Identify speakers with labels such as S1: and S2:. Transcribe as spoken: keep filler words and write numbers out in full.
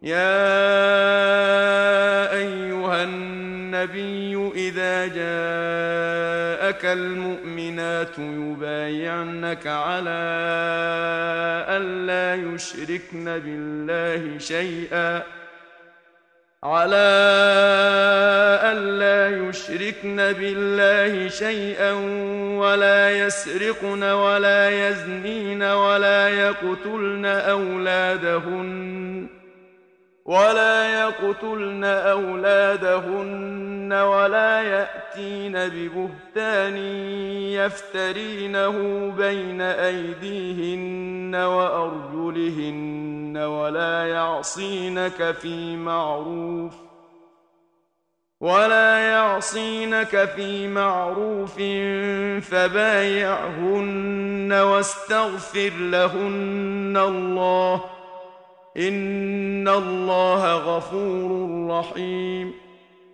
S1: يا أيها النبي إذا جاءك المؤمنات يبايعنك على ألا يشركن بالله شيئا على ألا يشركن بالله شيئا ولا يسرقن ولا يزنين ولا يقتلن أولادهن ولا يقتلن أولادهن ولا يأتين ببهتان يفترينه بين أيديهن وأرجلهن ولا يعصينك في معروف ولا يعصينك في معروف فبايعهن واستغفر لهن الله إن الله غفور رحيم.